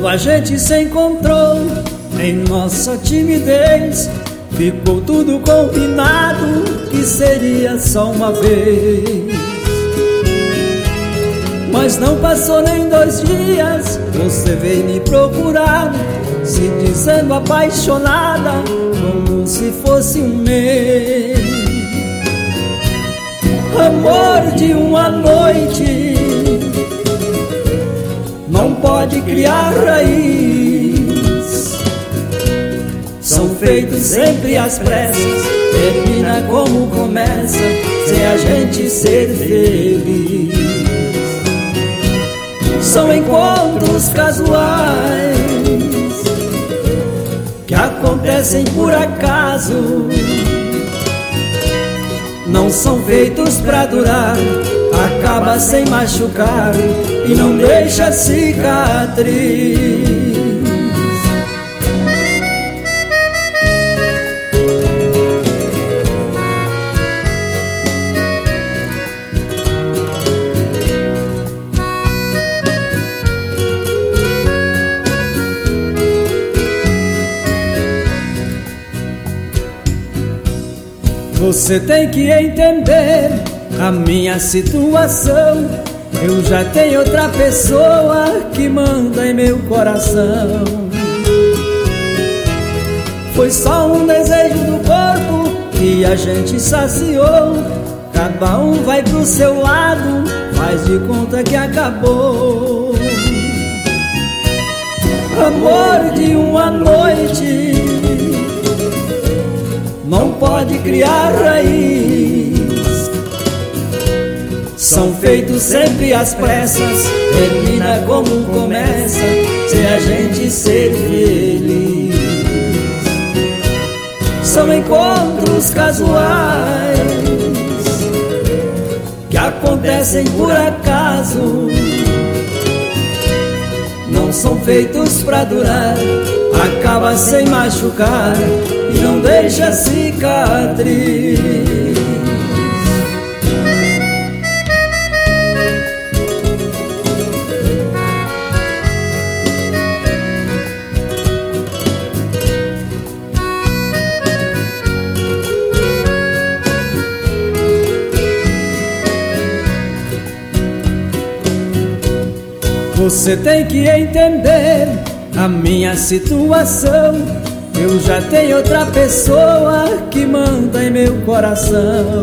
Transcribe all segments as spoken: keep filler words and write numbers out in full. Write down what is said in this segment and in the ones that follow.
a gente se encontrou, em nossa timidez ficou tudo combinado que seria só uma vez. Mas não passou nem dois dias, você veio me procurar, se dizendo apaixonada, como se fosse um mês. Amor de uma noite não pode criar raiz, são feitos sempre às pressas, termina como começa, sem a gente ser feliz. São encontros casuais que acontecem por acaso, não são feitos pra durar, acaba sem machucar e não deixa cicatriz. Você tem que entender a minha situação. Eu já tenho outra pessoa que manda em meu coração. Foi só um desejo do corpo que a gente saciou. Cada um vai pro seu lado, faz de conta que acabou. Amor de uma noite não pode criar raiz, são feitos sempre às pressas, termina como começa, sem a gente ser feliz. São encontros casuais que acontecem por acaso, não são feitos pra durar, acaba sem machucar e não deixa cicatriz. Você tem que entender a minha situação. Eu já tenho outra pessoa que manda em meu coração.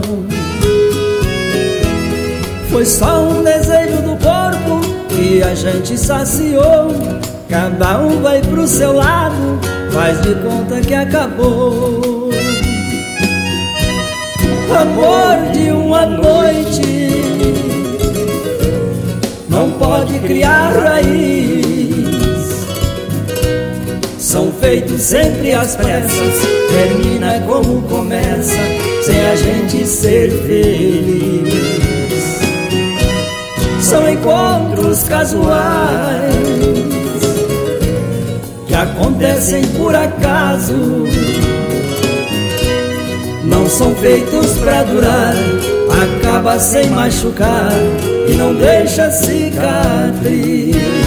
Foi só um desejo do corpo que a gente saciou. Cada um vai pro seu lado, faz de conta que acabou. Amor de uma noite não pode criar raiz, são feitos sempre às pressas, termina como começa, sem a gente ser feliz. São encontros casuais que acontecem por acaso, não são feitos pra durar, acaba sem machucar e não deixa cicatriz.